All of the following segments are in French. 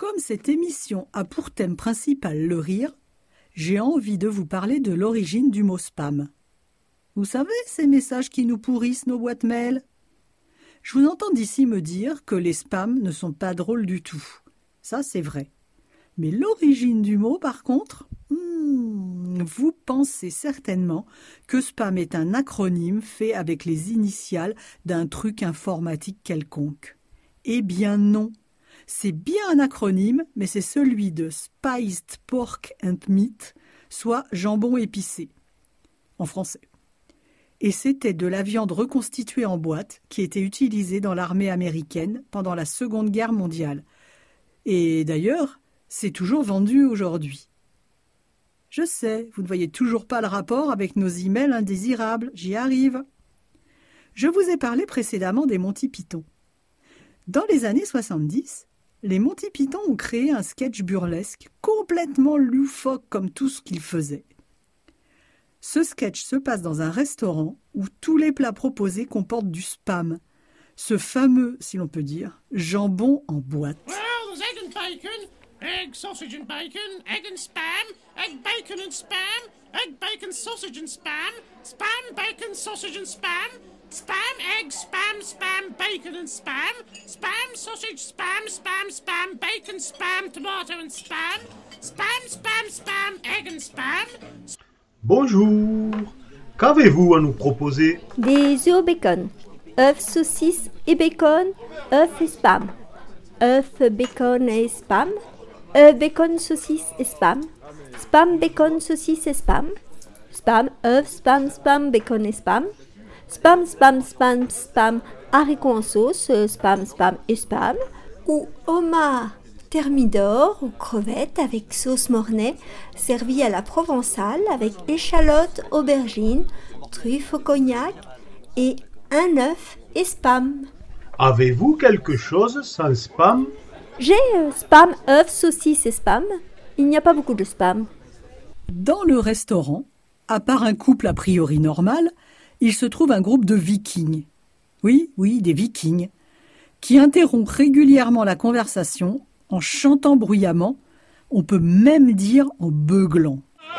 Comme cette émission a pour thème principal le rire, j'ai envie de vous parler de l'origine du mot spam. Vous savez, ces messages qui nous pourrissent nos boîtes mail? Je vous entends d'ici me dire que les spams ne sont pas drôles du tout. Ça, c'est vrai. Mais l'origine du mot, par contre, vous pensez certainement que spam est un acronyme fait avec les initiales d'un truc informatique quelconque. Eh bien non, c'est bien un acronyme, mais c'est celui de Spiced Pork and Meat, soit jambon épicé, en français. Et c'était de la viande reconstituée en boîte qui était utilisée dans l'armée américaine pendant la Seconde Guerre mondiale. Et d'ailleurs, c'est toujours vendu aujourd'hui. Je sais, vous ne voyez toujours pas le rapport avec nos emails indésirables, j'y arrive. Je vous ai parlé précédemment des Monty Python. Dans les années 70, les Monty Python ont créé un sketch burlesque complètement loufoque comme tout ce qu'ils faisaient. Ce sketch se passe dans un restaurant où tous les plats proposés comportent du spam, ce fameux, si l'on peut dire, jambon en boîte. Well, there's egg and bacon, egg, sausage and bacon, egg and spam, egg, bacon and spam, egg, bacon, sausage and spam, spam, bacon, sausage and spam, spam, egg, spam, spam, bacon and spam, spam, sausage, spam, spam, spam, bacon, spam, tomato and spam, spam, spam, spam, egg and spam. Bonjour, qu'avez-vous à nous proposer? Des œufs au bacon, œufs, saucisses et bacon, œufs et spam, œufs, bacon et spam, œufs, bacon, saucisses et spam, spam, bacon, saucisses et spam, spam, œufs, spam, spam, bacon et spam, spam, spam, spam, spam, haricots en sauce, spam, spam et spam, ou homard thermidor ou crevettes avec sauce mornay, servi à la provençale avec échalotes, aubergines, truffes au cognac et un œuf et spam. Avez-vous quelque chose sans spam? J'ai spam, œuf, saucisse et spam. Il n'y a pas beaucoup de spam. Dans le restaurant, à part un couple a priori normal, il se trouve un groupe de vikings. Oui, des vikings, qui interrompent régulièrement la conversation en chantant bruyamment, on peut même dire en beuglant.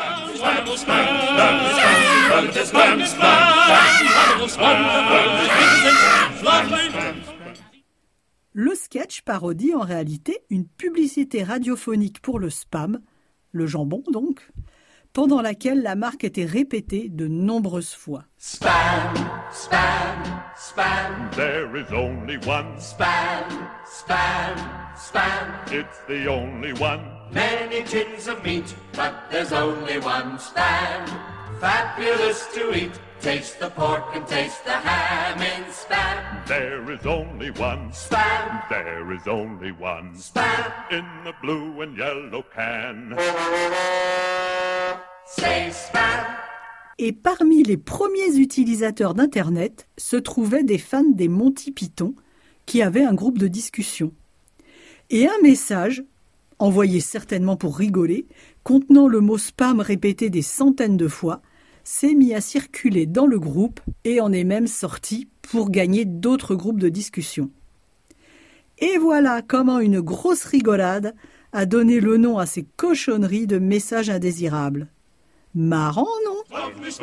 Le sketch parodie en réalité une publicité radiophonique pour le spam, le jambon donc, pendant laquelle la marque était répétée de nombreuses fois. Spam, spam, spam. There is only one. Spam, spam, spam. It's the only one. Many tins of meat, but there's only one. Spam, fabulous to eat. Taste the pork and taste the ham in spam. There is only one. Spam. There is only one. Spam. In the blue and yellow can. Say spam. Et parmi les premiers utilisateurs d'Internet se trouvaient des fans des Monty Python qui avaient un groupe de discussion. Et un message, envoyé certainement pour rigoler, contenant le mot spam répété des centaines de fois, s'est mis à circuler dans le groupe et en est même sorti pour gagner d'autres groupes de discussion. Et voilà comment une grosse rigolade a donné le nom à ces cochonneries de messages indésirables. Marrant, non?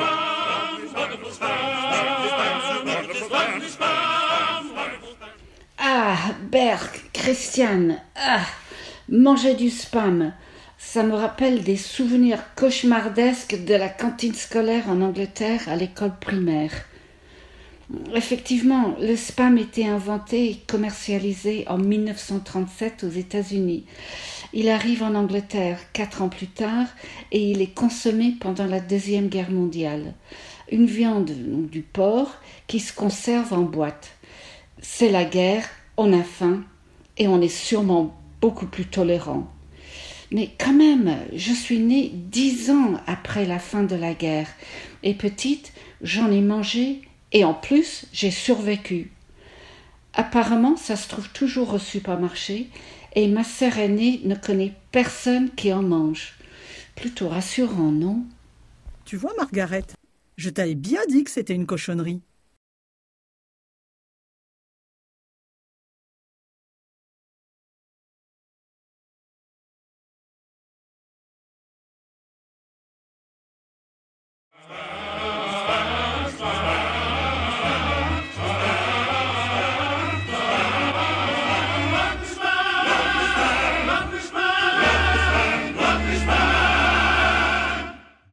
Ah, Berk, Christiane, manger du spam, ça me rappelle des souvenirs cauchemardesques de la cantine scolaire en Angleterre à l'école primaire. Effectivement, le spam était inventé et commercialisé en 1937 aux États-Unis. Il arrive en Angleterre 4 ans plus tard et il est consommé pendant la Deuxième Guerre mondiale. Une viande, donc du porc, qui se conserve en boîte. C'est la guerre, on a faim et on est sûrement beaucoup plus tolérant. Mais quand même, je suis née 10 ans après la fin de la guerre et petite, j'en ai mangé et en plus, j'ai survécu. Apparemment, ça se trouve toujours au supermarché et ma sœur aînée ne connaît personne qui en mange. Plutôt rassurant, non? Tu vois, Margaret, je t'avais bien dit que c'était une cochonnerie.